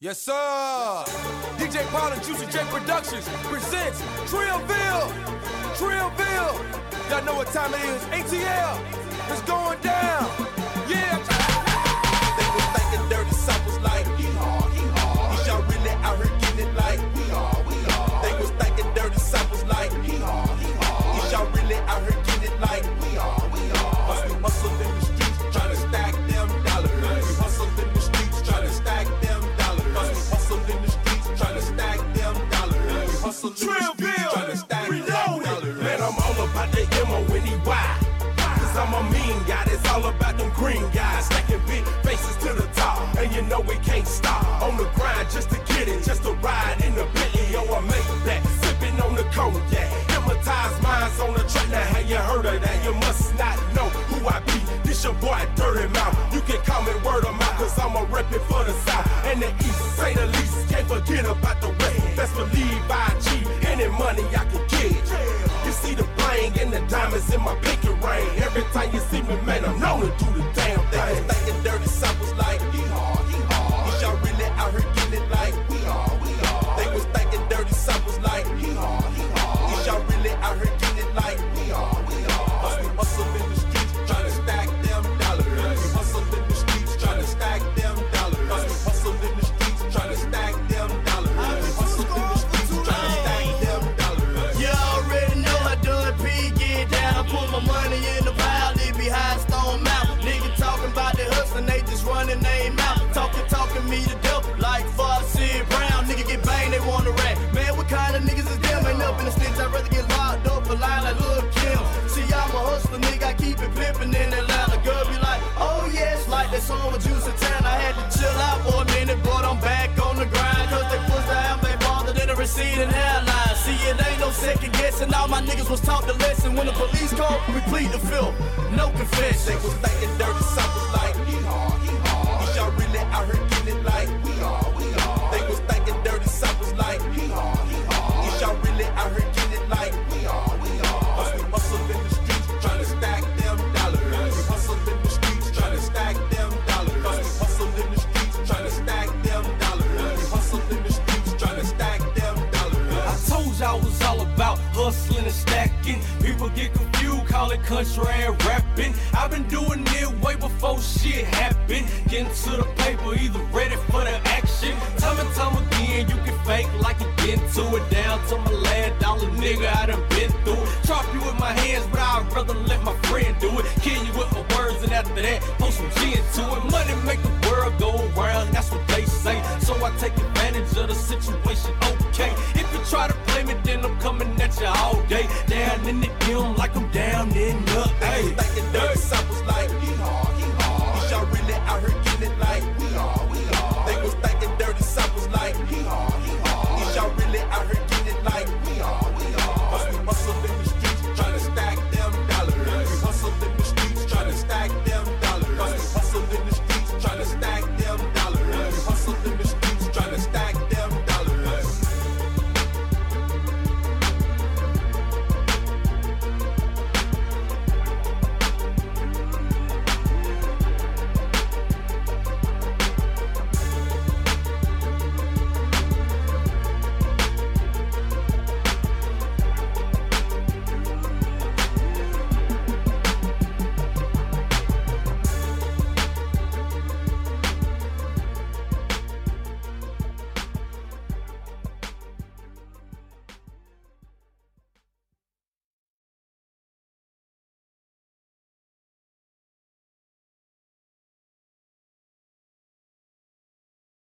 Yes, sir. DJ Paul and Juicy J Productions presents Trillville. Trillville. Y'all know what time it is. ATL. It's going down. Yeah. They was thinking dirty suppers like hee-haw. Is y'all really out here getting it like we are. They was thinking dirty suppers like hee-haw. Is y'all really out here getting it like we are. Cause we hustle in the streets trying to stack them dollars. We hustle in the streets trying to stack them dollars. Cause we hustle in the streets trying to stack them dollars. We hustle in the streets trying to stack them dollars. Man, I'm all about the M-O-N-E-Y. Cause I'm a mean guy, it's all about them green guys. Stacking big faces to the top, and you know we can't stop. On the grind just to get it, just to ride in the Bentley. Yo, I make that, sipping on the cognac. Hypnotized minds on the track, now have you heard of that? You must not know who I be, this your boy Dirty Mouth. You can call me word of mouth, cause I'm a reppin' for the South. And the East, say the least, can't forget about the West. Best believe I achieve any money I can get. You see the bling and the diamonds in my pinky ring. Every time you see me, man, I'm known to do the damn thing. They was thinking dirty suppers like hee-haw. Is y'all really out here getting it like we are. They was thinking dirty suppers like hee-haw. Is y'all really out here getting it like we are. Cause we hustle in the streets trying to stack them dollars. We hustle in the streets trying to stack them dollars. Cause we hustle in the streets trying to stack them dollars. We hustle in the streets trying to stack them dollars. You already know I done P, get down. Put my money in the pile, leave behind Stone Mountain. Nigga talking about the hustling, they just running their mouth. Talking me to death like Fossey Brown. Nigga get banged, they wanna rap. Man, what kind of niggas is them? Ain't up in the snitch, I'd rather get locked up for lying like Lil' Kim. See, I'm a hustler, nigga, I keep it pimpin' in Atlanta. Girl be like, oh yes, like that song with Juice and Tan. I had to chill out for a minute, but I'm back on the grind. Cause they push the half they farther than a receding hairline. See, it ain't no second guessing. All my niggas was taught the lesson. When the police call, we plead the filth. No confession. They was thinking dirty suppers like hee-haw. Is y'all really out here getting it like we are. They was thinking dirty suppers like hee-haw. Is y'all really out here getting it like we are. Cause we hustle in the streets trying to stack them dollars. We hustle in the streets trying to stack them dollars. Cause we hustle in the streets trying to stack them dollars. We hustle in the streets trying to stack them dollars. I told y'all was all about hustling and stacking. People get confused, call it country and rapping. I've been doing it way before shit happened. Getting to the paper, either ready for the action. Time and time again, you can fake like you get to it. Down to my last dollar, nigga, I done been through it. Chop you with my hands, but I'd rather let my friend do it. Kill you with my words, and after that, post some G into it. Money make the world go around, that's what they say. So I take advantage of the situation, okay. If you try to play me, then I'm coming at you all day. Down in the gym like I'm down in the They was thinking dirty